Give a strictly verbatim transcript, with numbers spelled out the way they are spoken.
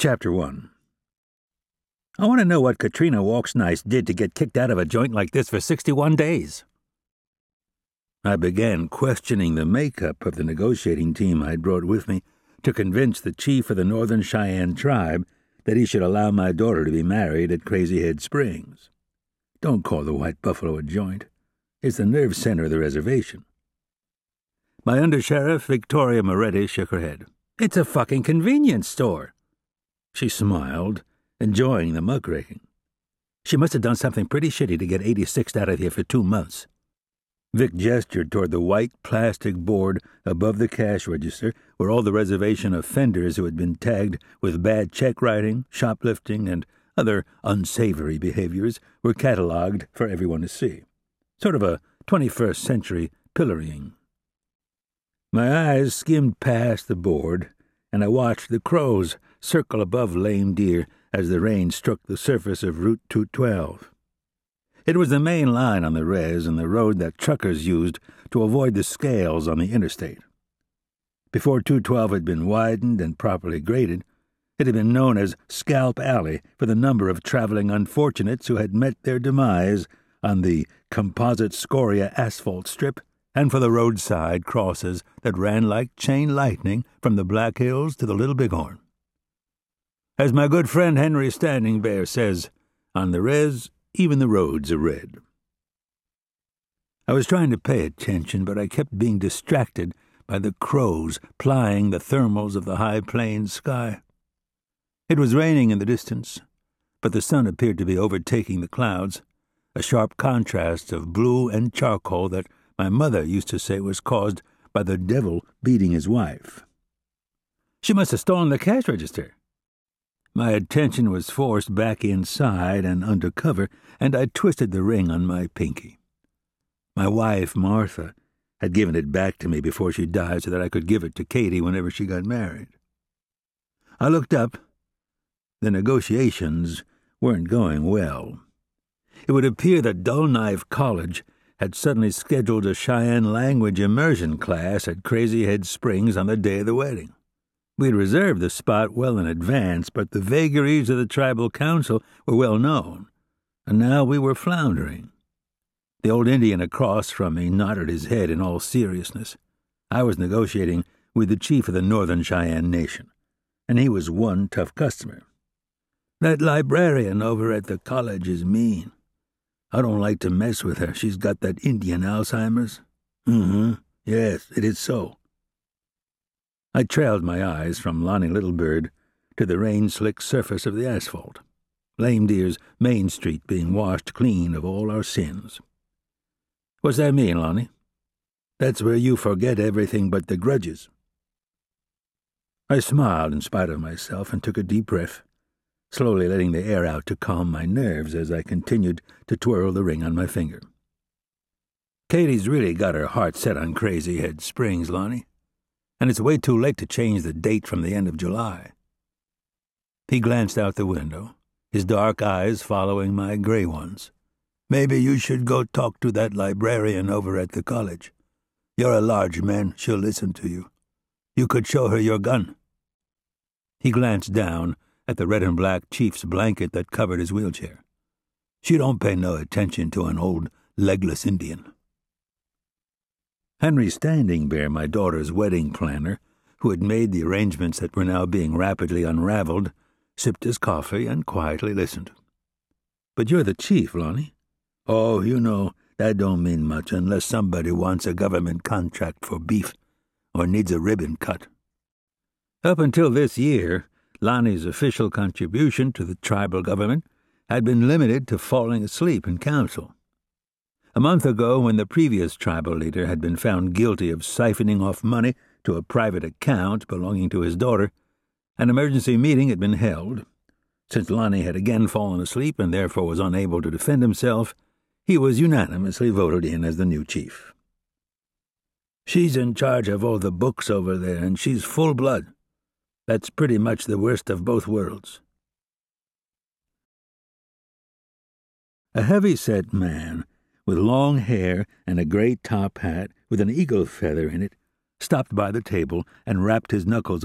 Chapter one. I want to know what Katrina Walks Nice did to get kicked out of a joint like this for sixty-one days. I began questioning the makeup of the negotiating team I'd brought with me to convince the chief of the Northern Cheyenne tribe that he should allow my daughter to be married at Crazy Head Springs. Don't call the White Buffalo a joint. It's the nerve center of the reservation. My undersheriff, Victoria Moretti, shook her head. It's a fucking convenience store. She smiled, enjoying the muckraking. She must have done something pretty shitty to get eighty-sixed out of here for two months. Vic gestured toward the white plastic board above the cash register where all the reservation offenders who had been tagged with bad check writing, shoplifting, and other unsavory behaviors were catalogued for everyone to see. Sort of a twenty-first century pillorying. My eyes skimmed past the board, and I watched the crows circle above Lame Deer as the rain struck the surface of Route two twelve. It was the main line on the res and the road that truckers used to avoid the scales on the interstate. Before two twelve had been widened and properly graded, it had been known as Scalp Alley for the number of traveling unfortunates who had met their demise on the composite scoria asphalt strip and for the roadside crosses that ran like chain lightning from the Black Hills to the Little Bighorn. As my good friend Henry Standing Bear says, on the res, even the roads are red. I was trying to pay attention, but I kept being distracted by the crows plying the thermals of the high plains sky. It was raining in the distance, but the sun appeared to be overtaking the clouds, a sharp contrast of blue and charcoal that my mother used to say was caused by the devil beating his wife. She must have stolen the cash register. My attention was forced back inside and under cover, and I twisted the ring on my pinky. My wife, Martha, had given it back to me before she died so that I could give it to Katie whenever she got married. I looked up. The negotiations weren't going well. It would appear that Dull Knife College had suddenly scheduled a Cheyenne language immersion class at Crazy Head Springs on the day of the wedding. We'd reserved the spot well in advance, but the vagaries of the tribal council were well known, and now we were floundering. The old Indian across from me nodded his head in all seriousness. I was negotiating with the chief of the Northern Cheyenne Nation, and he was one tough customer. That librarian over at the college is mean. I don't like to mess with her. She's got that Indian Alzheimer's. Mm-hmm. Yes, it is so. I trailed my eyes from Lonnie Littlebird to the rain-slick surface of the asphalt, Lame Deer's Main Street being washed clean of all our sins. What's that mean, Lonnie? That's where you forget everything but the grudges. I smiled in spite of myself and took a deep breath, slowly letting the air out to calm my nerves as I continued to twirl the ring on my finger. Katie's really got her heart set on Crazy Head Springs, Lonnie, and it's way too late to change the date from the end of July. He glanced out the window, his dark eyes following my gray ones. Maybe you should go talk to that librarian over at the college. You're a large man, she'll listen to you. You could show her your gun. He glanced down at the red and black chief's blanket that covered his wheelchair. She don't pay no attention to an old legless Indian. Henry Standing Bear, my daughter's wedding planner, who had made the arrangements that were now being rapidly unraveled, sipped his coffee and quietly listened. But you're the chief, Lonnie. Oh, you know, that don't mean much unless somebody wants a government contract for beef or needs a ribbon cut. Up until this year, Lonnie's official contribution to the tribal government had been limited to falling asleep in council. A month ago, when the previous tribal leader had been found guilty of siphoning off money to a private account belonging to his daughter, an emergency meeting had been held. Since Lonnie had again fallen asleep and therefore was unable to defend himself, he was unanimously voted in as the new chief. She's in charge of all the books over there, and she's full blood. That's pretty much the worst of both worlds. A heavy-set man with long hair and a gray top hat with an eagle feather in it stopped by the table and rapped his knuckles